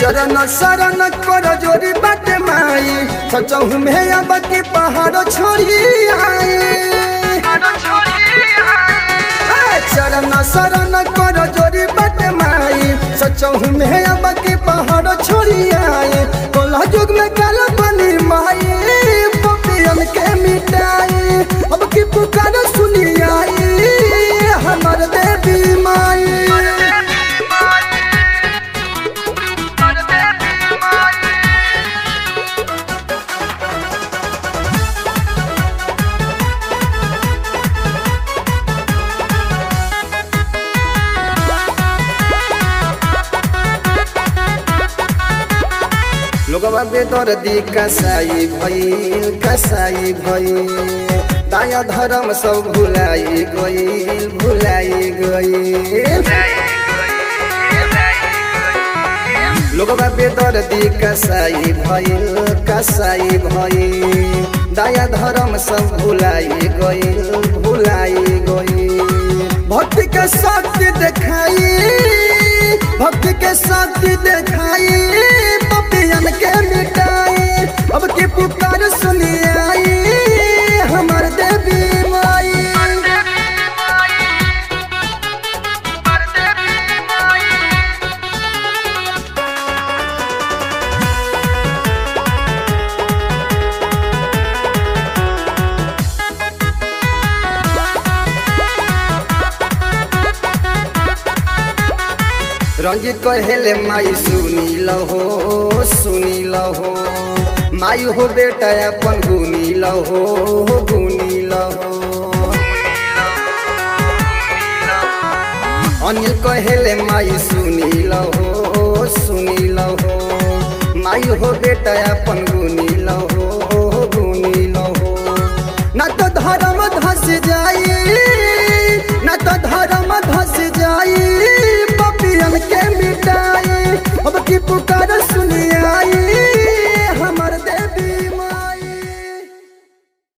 चरण शरण कर जोरी बाटे माई सचहु में अब के पहाड़ छोड़ी आए चरण शरण कर जोरी बाटे माई सचहु में अब के पहाड़ छोड़ी आए कोला जुग में काल बनी माई पपियन के मिटाई अब की पुकार सुनी आई हमर देवी माई लोगवा बेदर्दी कसाई भई दाया धर्म सब भुलाई गई लोगवा बेदर्दी कसाई भई दाया धर्म सब भुलाई गई भक्ति के शक्ति देखाई पपियन के मिटाई अब की पुकार सुनी आई हमर देवी माई रंजित कहेले माई सुनी लहो माई हो बेटा अपन गुनी लहो अनिल कहेले माई सुनी लहो माई हो बेटा अपन गुनी